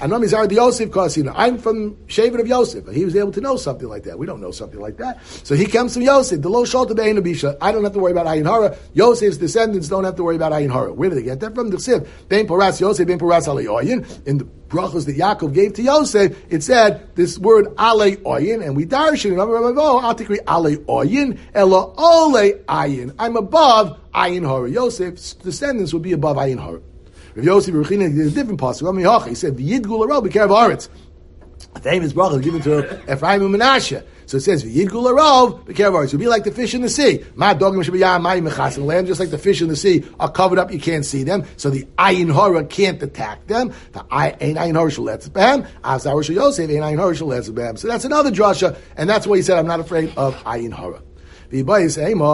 I'm from Shevet of Yosef. He was able to know something like that. We don't know something like that. So he comes from Yosef. The lo shalta be'ein abisha. I don't have to worry about ayin hara. Yosef's descendants don't have to worry about ayin hara. Where did they get that from? The Siv. Bein poras Yosef, bein poras alei oyin. In the brachos that Yaakov gave to Yosef, it said this word alei oyin, and we darshan it. I'll take alei oyin, ela ole ayin. I'm above ayin hara. Yosef's descendants will be above ayin hara. Rav Yosef Ruchina did a different pasuk. He said, "V'yidgul arov b'kerev haaretz." A famous bracha given to Ephraim and Menashe. So it says, "V'yidgul arov b'kerev haaretz." You'll be like the fish in the sea. Ma dogim shebiyam ma'im mechas. In the land, just like the fish in the sea are covered up, you can't see them. So the ayin hara can't attack them. The ayin hara shel etzbam. Asar shel Yosef ayin hara shel etzbam. So that's another drasha, and that's why he said, "I'm not afraid of ayin hara." He says, where do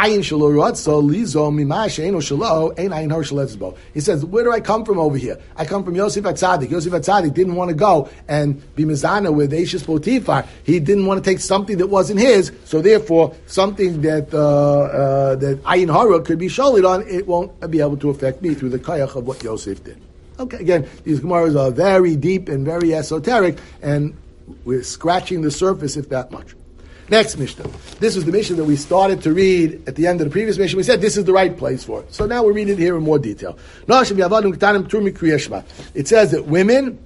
I come from over here? I come from Yosef HaTzadik. Yosef HaTzadik didn't want to go and be mizana with Eishes Potiphar. He didn't want to take something that wasn't his, so therefore, something that Ayin Hara could be sholit on, it won't be able to affect me through the kayach of what Yosef did. Okay, again, these Gemaras are very deep and very esoteric, and we're scratching the surface, if that much. Next Mishnah. This was the Mishnah that we started to read at the end of the previous Mishnah. We said this is the right place for it. So now we're reading it here in more detail. It says that women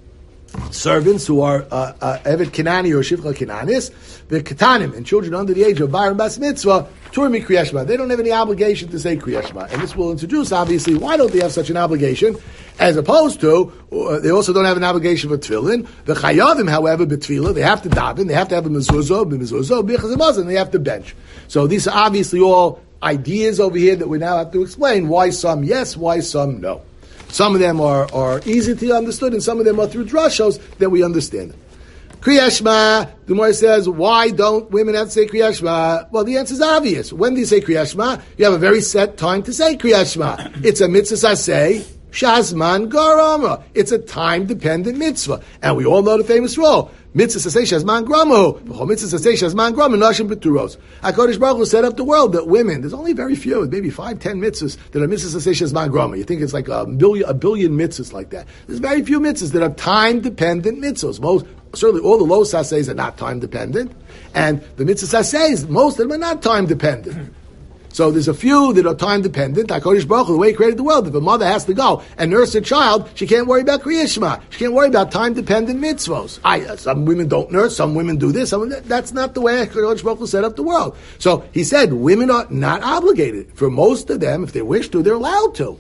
servants who are Evet Kinani or Shivcha Kinanis, the Ketanim, and children under the age of Bar and Bas Mitzvah, Turmi Kriyas Shema. They don't have any obligation to say Kriyas Shema. And this will introduce, obviously, why don't they have such an obligation, as opposed to, they also don't have an obligation for Tefillin. The Chayavim, however, B'Tefillah, they have to daven, they have to have a mezuzah, B'Chaz and they have to bench. So these are obviously all ideas over here that we now have to explain why some yes, why some no. Some of them are easy to understood, and some of them are through drashos that we understand. Kriyas Shema, the Gemara says, why don't women have to say Kriyas Shema? Well, the answer is obvious. When do you say Kriyas Shema? You have a very set time to say Kriyas Shema. It's a mitzvah saseh, shazman garama. It's a time-dependent mitzvah. And we all know the famous rule. Mitzvah saseh shazman gramahu. Mitzvah saseh shazman grama, nashim beturos. HaKadosh Baruch Hu set up the world that women, there's only very few, maybe 5-10 mitzvahs that are mitzvah saseh shazman grama. You think it's like a billion mitzvahs like that. There's very few mitzvahs that are time-dependent mitzvahs. Certainly all the low sasays are not time-dependent. And the mitzvah sasays, most of them are not time-dependent. So there's a few that are time-dependent. HaKadosh Baruch Hu, the way He created the world, if a mother has to go and nurse a child, she can't worry about Kriyas Shema. She can't worry about time-dependent mitzvos. Some women don't nurse, some women do this. That's not the way HaKadosh Baruch Hu set up the world. So He said women are not obligated. For most of them, if they wish to, they're allowed to.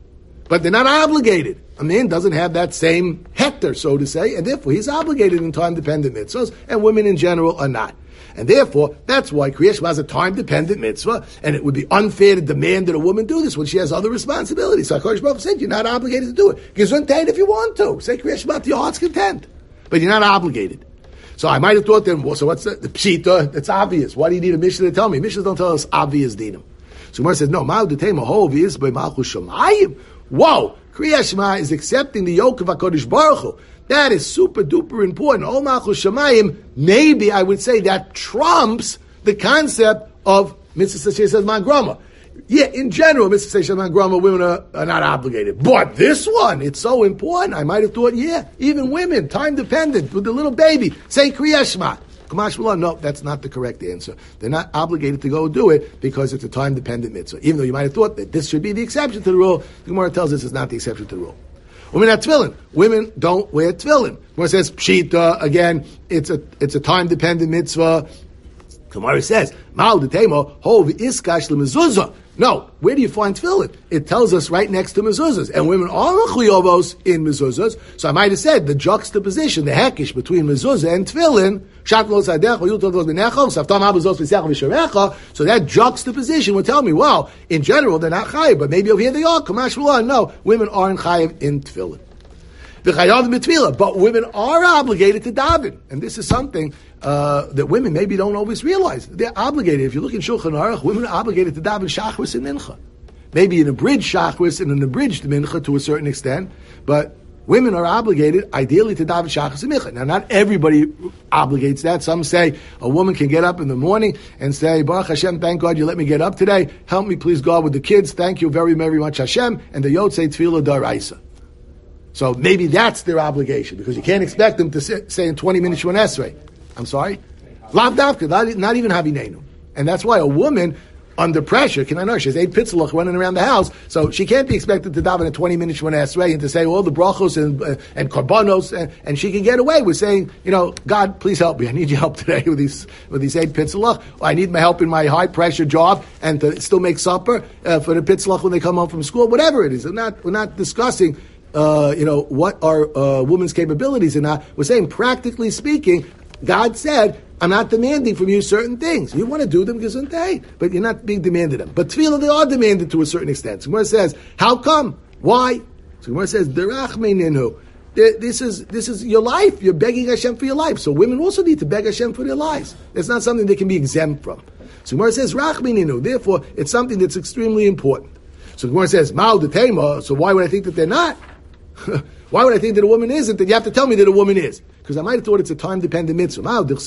But they're not obligated. A man doesn't have that same hector, so to say, and therefore he's obligated in time-dependent mitzvahs, and women in general are not. And therefore, that's why Kriyas Shema is a time-dependent mitzvah, and it would be unfair to demand that a woman do this when she has other responsibilities. So HaKadosh Baruch Hu said, you're not obligated to do it. Gesundheit if you want to. Say Kriyas Shema to your heart's content. But you're not obligated. So I might have thought then, well, so what's the pshita? It's obvious. Why do you need a Mishnah to tell me? Mishnahs don't tell us obvious dinam. So Gemara says, no, Ma'u D'Tei Mahov is by Malchus Shamayim. Whoa! Kriyas Shema is accepting the yoke of HaKadosh Baruch Hu. That is super duper important. Ol Malchus Shamayim, maybe I would say that trumps the concept of Mitzvah Saseh Shazman Grama. Yeah, in general, Mitzvah Saseh Shazman Grama, women are not obligated. But this one, it's so important. I might have thought, yeah, even women, time dependent, with the little baby, say Kriyas Shema. No, that's not the correct answer. They're not obligated to go do it because it's a time-dependent mitzvah. Even though you might have thought that this should be the exception to the rule, the Gemara tells us it's not the exception to the rule. Women have tefillin. Women don't wear tefillin. The Gemara says, pshita, again, it's a time-dependent mitzvah. The Gemara says, Ma'al D'Tei Hov Iskash L'Mezuzah. No, where do you find tefillin? It tells us right next to mezuzahs, and women are mechuyovos in mezuzahs. So I might have said the juxtaposition, the hekish between mezuzah and tefillin. So that juxtaposition would tell me, well, in general they're not chayiv, but maybe over here they are. No, women aren't chayiv in tefillin. But women are obligated to daven, and this is something that women maybe don't always realize. They're obligated. If you look in Shulchan Aruch, women are obligated to daven shachris and mincha. Maybe an abridged shachris and an abridged mincha to a certain extent, but women are obligated, ideally, to daven shachris and mincha. Now, not everybody obligates that. Some say a woman can get up in the morning and say, Baruch Hashem, thank God you let me get up today. Help me, please, God, with the kids. Thank you very, very much, Hashem. And the Yod say Tefillah Daraisa. So maybe that's their obligation, because you can't expect them to say in 20 minutes Shemon Esrei. I'm sorry? Lav davka, not even Havinenu. And that's why a woman, under pressure, she has 8 pitzalach running around the house, so she can't be expected to daven a 20-minute Shemon Esrei and to say all the brachos and korbanos, and she can get away with saying, God, please help me. I need your help today with these 8 pitzalach. I need my help in my high-pressure job and to still make supper for the pitzalach when they come home from school, whatever it is. We're not discussing what are women's capabilities are not. We're saying, practically speaking, God said, I'm not demanding from you certain things. You want to do them, gesundheit, but you're not being demanded them. But tefillah, they are demanded to a certain extent. So Gemara says, how come? Why? So Gemara says, derachmeininu. This is your life. You're begging Hashem for your life. So women also need to beg Hashem for their lives. It's not something they can be exempt from. So Gemara says, rachmeininu. Therefore, it's something that's extremely important. So Gemara says, Ma'al D'Tei. So why would I think that they're not? Why would I think that a woman isn't? Then you have to tell me that a woman is. because I might have thought it's a time-dependent mitzvah. I might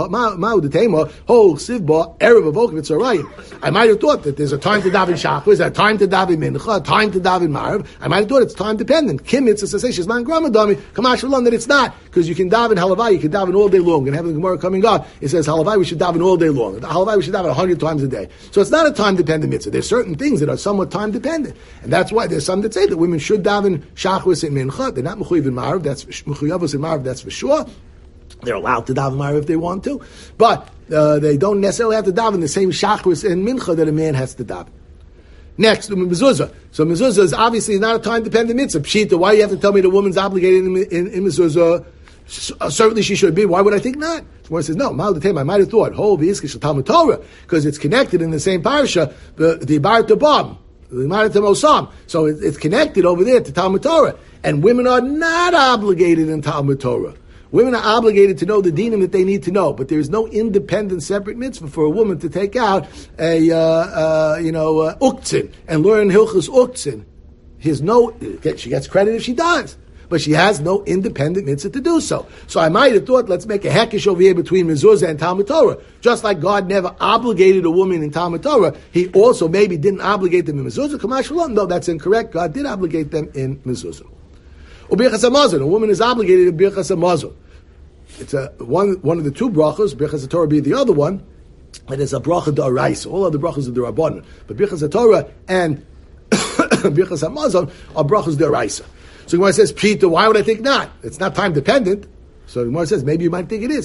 have thought that there's a time to daven shachris, a time to daven mincha, a time to daven marv. I might have thought it's time-dependent. Kim mitzvah says man gramadami kamash alon that it's not, because you can daven halavai, you can daven all day long. And having the Gemara coming up, it says halavai we should daven all day long. Halavai we should daven 100 times a day. So it's not a time-dependent mitzvah. There's certain things that are somewhat time-dependent, and that's why there's some that say that women should daven shachris and mincha. They're not mechuyev in marv. That's mechuyavos in marv. That's for sure. They're allowed to daven marv if they want to, but they don't necessarily have to daven the same shachris and mincha that a man has to daven. Next, mezuzah. So mezuzah is obviously not a time-dependent mitzvah. Pshita, why do you have to tell me the woman's obligated in mezuzah? Certainly she should be. Why would I think not? One says, no, I might have thought, Talmud Torah, because it's connected in the same parasha, the Bar Tabam, the Maritam Osam. So it's connected over there to Talmud Torah. And women are not obligated in Talmud Torah. Women are obligated to know the dinim that they need to know, but there is no independent separate mitzvah for a woman to take out a uktzin and learn hilchos uktzin. She gets credit if she does, but she has no independent mitzvah to do so. So I might have thought, let's make a hekesh over here between mezuzah and Talmud Torah. Just like God never obligated a woman in Talmud Torah, He also maybe didn't obligate them in mezuzah. Kamash shalom. No, that's incorrect. God did obligate them in mezuzah. Birchas hamazon. A woman is obligated in birchas hamazon. It's one of the two brachos. Birchas Torah be the other one. And it's a bracha d'oraisa. All other brachos are d'rabbanan, but birchas Torah and birchas hamazon are brachos d'oraisa. So Gemara says, Pshita, why would I think not? It's not time dependent. So Gemara says, maybe you might think it is.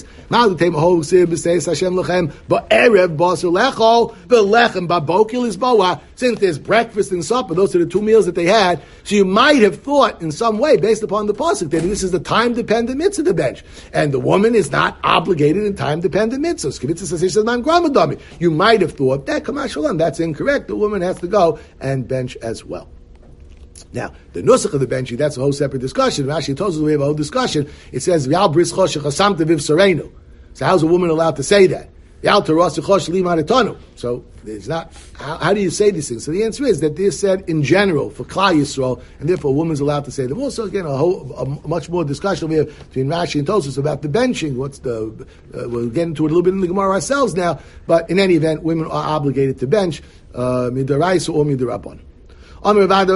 Since there's breakfast and supper, those are the two meals that they had. So you might have thought in some way, based upon the pasuk, that this is the time-dependent mitzvah to bench. And the woman is not obligated in time-dependent mitzvahs. You might have thought that, that's incorrect. The woman has to go and bench as well. Now, the nusach of the benching, that's a whole separate discussion. Rashi tells us we have a whole discussion. It says, V'al bris chosh chasamta viv sarenu. So how's a woman allowed to say that? V'al teras chosh li maratonu. So it's not, how do you say these things? So the answer is that they're said in general for Klal Yisrael, and therefore a woman's allowed to say them. Also, again, a much more discussion we have between Rashi and Tosfos about the benching. We'll get into it a little bit in the Gemara ourselves now, but in any event, women are obligated to bench, midaraisa or midarabban. Women are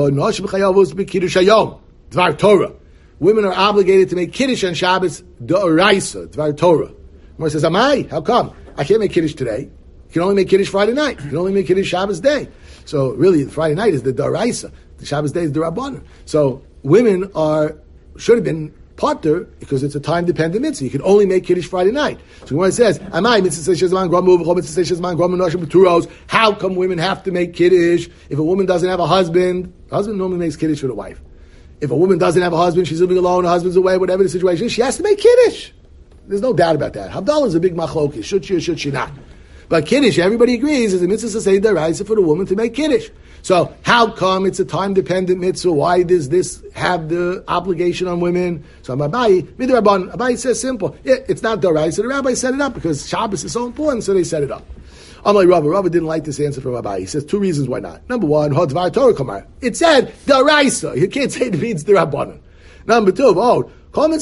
obligated to make kiddush on Shabbos d'oraisa, dvar Torah. Gemara says, Amai, how come? I can't make kiddush today. You can only make kiddush Friday night. You can only make kiddush Shabbos day. So really, Friday night is the d'oraisa. The Shabbos day is the rabbanon. So women should have been potter because it's a time-dependent mitzvah. You can only make kiddush Friday night. So when it says, "Amai mitzvah shezman gramu v'chol mitzvah shezman gramu noshim b'turos," how come women have to make kiddush if a woman doesn't have a husband? The husband normally makes kiddush for the wife. If a woman doesn't have a husband, she's living alone, her husband's away, whatever the situation is, she has to make kiddush. There's no doubt about that. Havdalah is a big machlokes. Should she or should she not? But kiddush, everybody agrees, is a mitzvah to say deraisa for the woman to make kiddush. So how come it's a time-dependent mitzvah? Why does this have the obligation on women? So Abayi says simple. It's not deraisa. The rabbi set it up because Shabbos is so important, so they set it up. Rava didn't like this answer from Abayi. He says two reasons why not. Number one, Dvar Torah Kamar. It said deraisa. You can't say it means derabanan. Number two,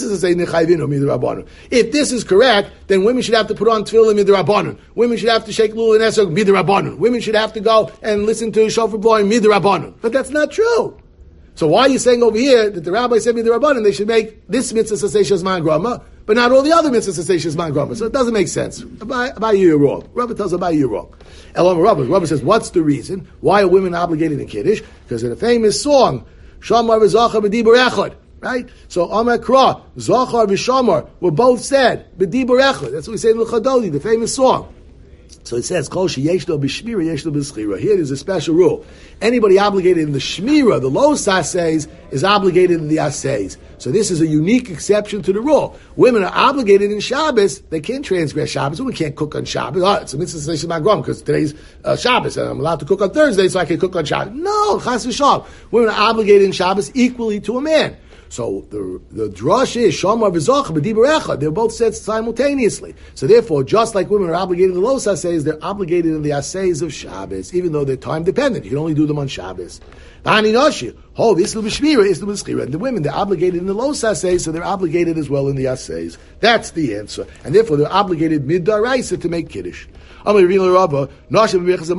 if this is correct, then women should have to put on tefillin midrabanan. Women should have to shake lul and esrog midrabanan. Women should have to go and listen to shofar blowing midrabanan. But that's not true. So why are you saying over here that the rabbi said midrabanan? They should make this mitzvah sasei shazman grama, but not all the other mitzvahs sasei shazman grama. So it doesn't make sense. About you're wrong. Rabbi tells about you're wrong. Rabbi says, what's the reason? Why are women obligated in kiddush? Because in a famous song, Shamar v'zachar b'dibur echad. Right? So Amar Kra, Zachar v'Shamar were both said, B'dibur echad. That's what we say in L'chadodi, the famous song. So it says, Kol sheyeshlo b'shmira, yeshlo b'schira. Here there's a special rule. Anybody obligated in the shmira, the los assays, is obligated in the assays. So this is a unique exception to the rule. Women are obligated in Shabbos. They can't transgress Shabbos. Women can't cook on Shabbos. It's a mitzvah because today's Shabbos, and I'm allowed to cook on Thursday, so I can cook on Shabbos. No, chas v'shalom. Women are obligated in Shabbos equally to a man. So the drush is Shamar v'Zoch b'dibur echad. They're both said simultaneously. So therefore, just like women are obligated in the los assays, they're obligated in the assays of Shabbos, even though they're time dependent. You can only do them on Shabbos. V'ani noshi. Oh, islu b'shmira, islu b'schira. And the women, they're obligated in the los assays, so they're obligated as well in the assays. That's the answer. And therefore, they're obligated mid-daraisa to make kiddush. So what about birchas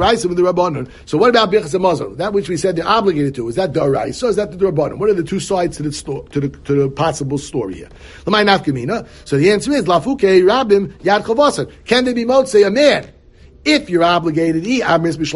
hamazon? That which we said they're obligated to, is that daraisa or is that the darabanan? What are the two sides to the possible story here? So the answer is lafuke rabim yad chavasan. Can they be motzei a man? If you're obligated, if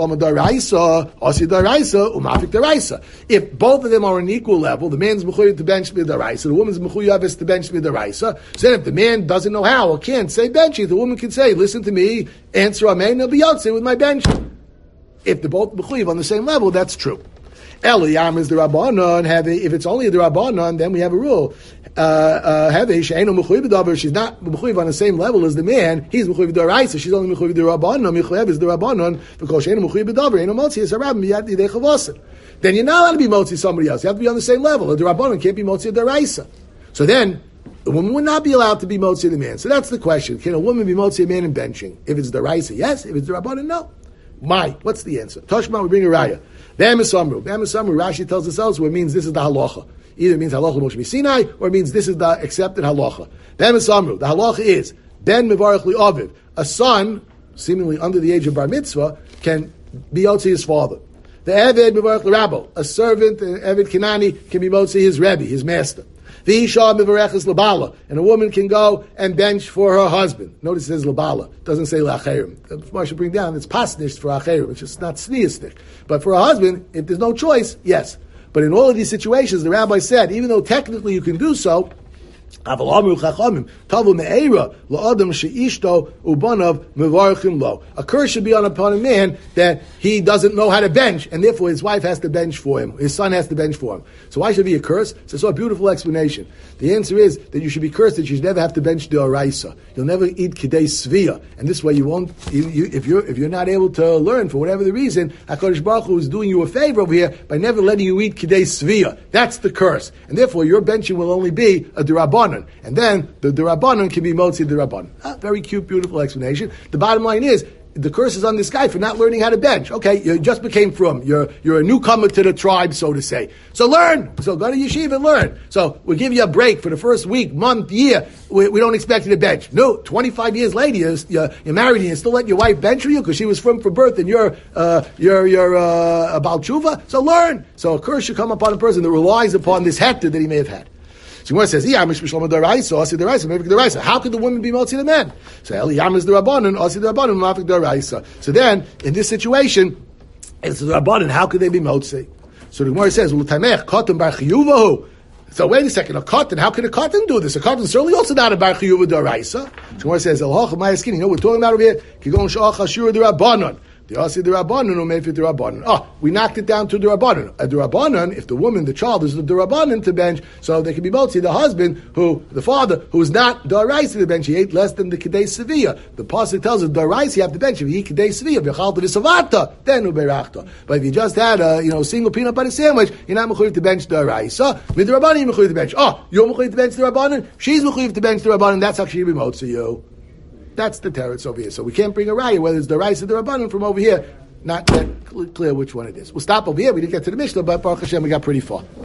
both of them are on equal level, the man's mechuyev to bench midaraisa, the woman's mechuyev to bench midaraisa. So then, if the man doesn't know how or can't say benchy, the woman can say, "Listen to me, answer amen, I'll be yotzei with my bench." If they're both mechuyev on the same level, that's true. Eliyam is the rabbanon. If it's only the rabbanon, then we have a rule. She's not mechuyev on the same level as the man. He's mechuyev d'oraisa. She's only mechuyev d'rabbanon. Mechuyev is the rabbanon because she'ain't mechuyev d'davar. Ain't motzi is harab miyad yidei chavasin. Then you're not allowed to be motzi somebody else. You have to be on the same level. The rabbanon can't be motzi d'oraisa. So then the woman would not be allowed to be motzi the man. So that's the question: can a woman be motzi a man in benching? If it's d'oraisa, yes. If it's the rabbanon, no. Why? What's the answer? Toshma, we bring a raya. B'emisamru. Rashi tells us elsewhere, means this is the halacha. Either it means halacha Moshe Sinai, or it means this is the accepted halacha. B'emisamru. The halacha is, ben mevarech li aviv. A son, seemingly under the age of bar mitzvah, can be yotzi his father. The eved mevarech li rabbo. A servant, an eved kinani, can be yotzi his rebbe, his master. The isha mevareches labala, and a woman can go and bench for her husband. Notice it says labala, doesn't say lacherim. I should bring down, it's pasnish for acherim, it's just not sneistic. But for a husband, if there's no choice, yes. But in all of these situations, the rabbi said, even though technically you can do so, a curse should be upon a man that he doesn't know how to bench, and therefore his wife has to bench for him, his son has to bench for him. So why should it be a curse? It's a beautiful explanation. The answer is that you should be cursed that you should never have to bench the oraisa. You'll never eat kidei svia, and this way you won't. If you're not able to learn for whatever the reason, HaKadosh Baruch Hu is doing you a favor over here by never letting you eat kidei svia. That's the curse, and therefore your benching will only be a derabanan. And then the Rabbanon can be Motzi the Rabbanon. Very cute, beautiful explanation. The bottom line is, the curse is on this guy for not learning how to bench. Okay, you just became frum. You're a newcomer to the tribe, so to say. So learn. So go to yeshiva and learn. So we'll give you a break for the first week, month, year. We don't expect you to bench. No, 25 years later, you're married and you still let your wife bench for you because she was frum for birth and you're a Baal Tshuva. So learn. So a curse should come upon a person that relies upon this hector that he may have had. So Gemara says, how could the woman be motzi the man? So Eliyam is the rabbanon, Asi the rabbanon, Mafik the Raisa. So then, in this situation, it's the rabbanon. How could they be motzi? So the Gemara says, so wait a second, a cotton, how can a cotton do this? A cotton is certainly also not a bar chiyuva d'oraisa. So Gemara says, we're talking about over here, kigon sha'ach hashur the rabbanon. The Asi the Rabbanon or Mefit the Rabbanon. We knocked it down to the Rabbanon. A Rabbanon, if the woman, the child, is the Rabbanon to bench, so they can be both. See, the husband, the father, who is not Darais to the bench, he ate less than the Kedei Sevilla. The pasuk tells us Darais, you have to bench. If you eat Kedei Sevilla, V'chalta v'savata, then uberachta. But if you just had a single peanut butter sandwich, you're not mechuyev to bench Darais. With the Rabbanon, you're mechuyev to bench. You're mechuyev to bench the Rabbanon. She's mechuyev to bench the Rabbanon. That's how she be motzi you. That's the teretz over here. So we can't bring a raya, whether it's the rice or the rabbanon from over here. Not yet clear which one it is. We'll stop over here. We didn't get to the Mishnah, but Baruch Hashem, we got pretty far.